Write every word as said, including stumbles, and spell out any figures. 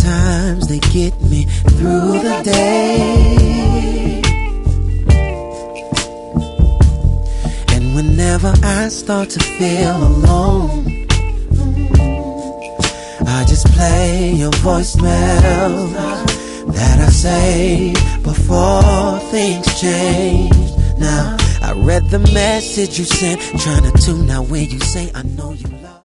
times they get me through the day. And whenever I start to feel alone, I just play your voicemail that I say before things change. Now I read the message you sent, trying to tune out where you say I know you